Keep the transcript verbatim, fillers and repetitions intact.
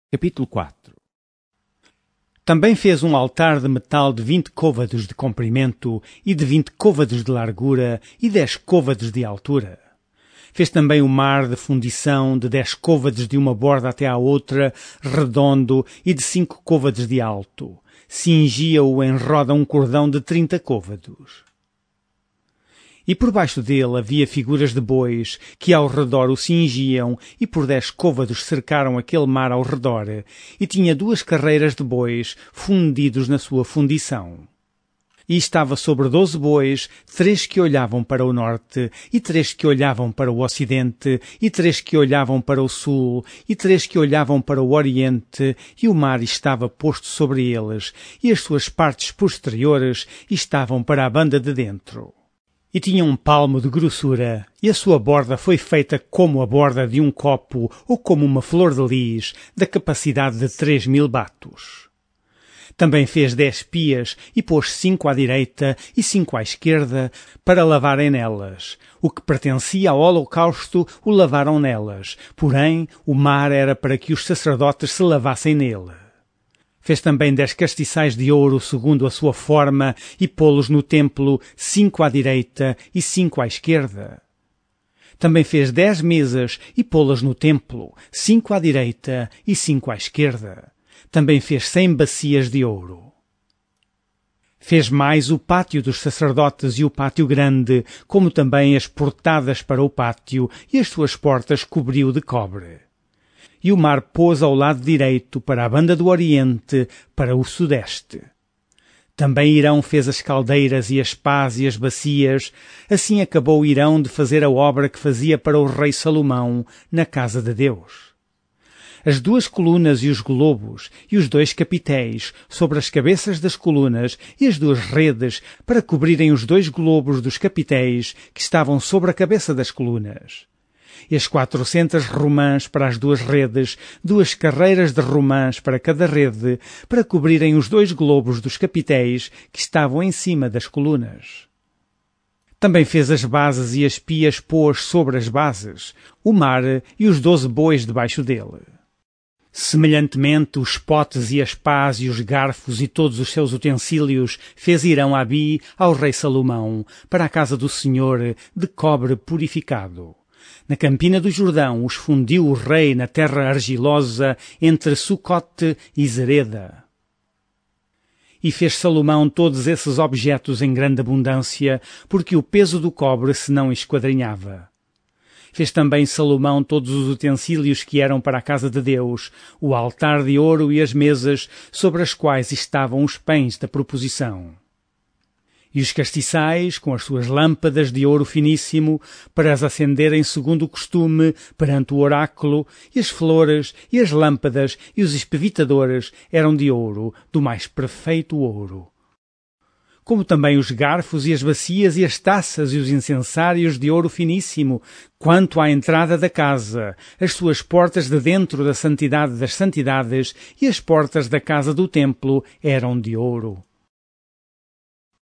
Capítulo quatro. Também fez um altar de metal de vinte côvados de comprimento e de vinte côvados de largura e dez côvados de altura. Fez também o mar de fundição de dez côvados de uma borda até à outra, redondo e de cinco côvados de alto. Cingia-o em roda um cordão de trinta côvados. E por baixo dele havia figuras de bois, que ao redor o cingiam, e por dez côvados cercaram aquele mar ao redor, e tinha duas carreiras de bois, fundidos na sua fundição. E estava sobre doze bois, três que olhavam para o norte, e três que olhavam para o ocidente, e três que olhavam para o sul, e três que olhavam para o oriente, e o mar estava posto sobre eles, e as suas partes posteriores estavam para a banda de dentro. E tinha um palmo de grossura, e a sua borda foi feita como a borda de um copo ou como uma flor de lis, da capacidade de três mil batos. Também fez dez pias e pôs cinco à direita e cinco à esquerda para lavarem nelas. O que pertencia ao holocausto o lavaram nelas, porém o mar era para que os sacerdotes se lavassem nele. Fez também dez castiçais de ouro segundo a sua forma e pô-los no templo, cinco à direita e cinco à esquerda. Também fez dez mesas e pô-las no templo, cinco à direita e cinco à esquerda. Também fez cem bacias de ouro. Fez mais o pátio dos sacerdotes e o pátio grande, como também as portadas para o pátio, e as suas portas cobriu de cobre. E o mar pôs ao lado direito, para a banda do oriente, para o sudeste. Também Irão fez as caldeiras e as pás e as bacias. Assim acabou Irão de fazer a obra que fazia para o rei Salomão na casa de Deus. As duas colunas e os globos, e os dois capitéis, sobre as cabeças das colunas, e as duas redes, para cobrirem os dois globos dos capitéis, que estavam sobre a cabeça das colunas. E as quatrocentas romãs para as duas redes, duas carreiras de romãs para cada rede, para cobrirem os dois globos dos capitéis que estavam em cima das colunas. Também fez as bases e as pias pôs sobre as bases, o mar e os doze bois debaixo dele. Semelhantemente, os potes e as pás e os garfos e todos os seus utensílios fez Irão Abi ao rei Salomão, para a casa do Senhor, de cobre purificado. Na campina do Jordão os fundiu o rei na terra argilosa entre Sucote e Zereda. E fez Salomão todos esses objetos em grande abundância, porque o peso do cobre se não esquadrinhava. Fez também Salomão todos os utensílios que eram para a casa de Deus, o altar de ouro e as mesas sobre as quais estavam os pães da proposição. E os castiçais, com as suas lâmpadas de ouro finíssimo, para as acenderem segundo o costume perante o oráculo, e as flores, e as lâmpadas, e os espevitadores eram de ouro, do mais perfeito ouro. Como também os garfos e as bacias e as taças e os incensários de ouro finíssimo, quanto à entrada da casa, as suas portas de dentro da santidade das santidades e as portas da casa do templo eram de ouro.